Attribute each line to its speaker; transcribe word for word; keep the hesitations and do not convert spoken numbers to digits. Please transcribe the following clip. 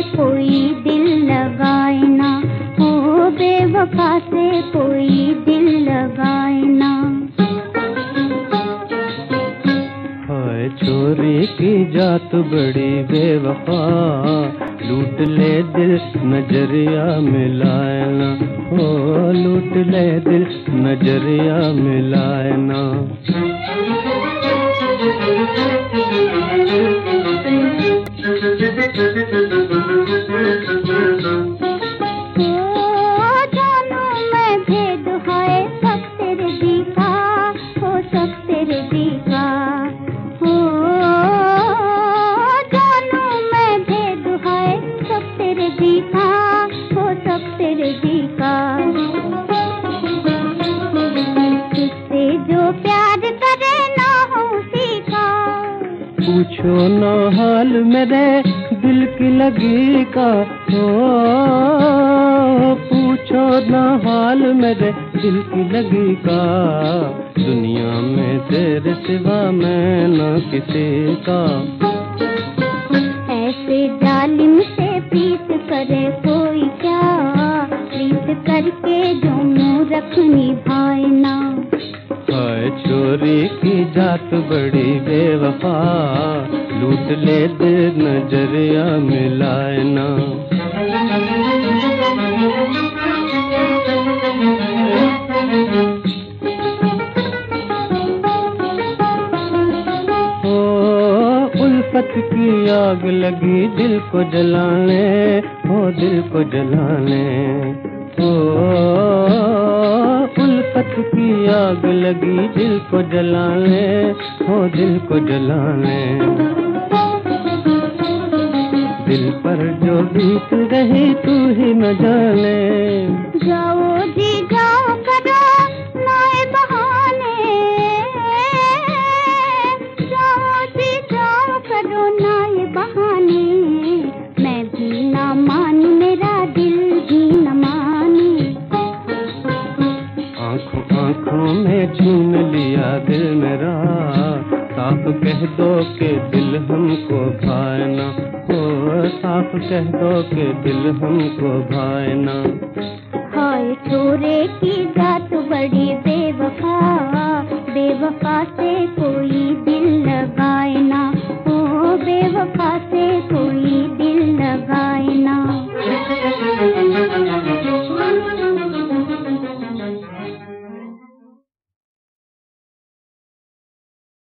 Speaker 1: कोई दिल लगाए ना, ओ बेवफा से कोई दिल लगाए ना।
Speaker 2: हाय छोरी की जात बड़ी बेवफा, लूट ले दिल नजरिया मिलाए ना, ओ लूट ले दिल नजरिया मिलाए ना। पूछो न हाल मेरे दिल की लगी का, ओ पूछो न हाल मेरे दिल की लगी का, दुनिया में तेरे सिवा मैं न किसी का।
Speaker 1: ऐसे जालिम से प्रीत करे कोई क्या, प्रीत करके जो मुँह रख निभाए ना।
Speaker 2: हाय छोरी की जात बड़ी बेवफा, लूट ले दे नजरिया मिलाए ना। ओ उल्फत की आग लगी दिल को जलाने, ओ दिल को जलाने, ओ उल्फत की आग लगी दिल को जलाने, हो दिल को जलाने। दिल पर जो बीत रही तू ही न जाने।
Speaker 1: जाओ जी जाओ करो नए बहाने, जाओ जी जाओ करो नए बहाने, मैं भी ना मान मेरा दिल भी न माने।
Speaker 2: आँखों में छीन लिया दिल मेरा, साफ कह दो के दिल हमको भाए ना, ओ साफ कह दो के दिल हमको भाए ना।
Speaker 1: हाय छोरे की जात बड़ी बेवफा, बेवफा से कोई दिल लगाए ना, ओ बेवफा से कोई दिल लगाए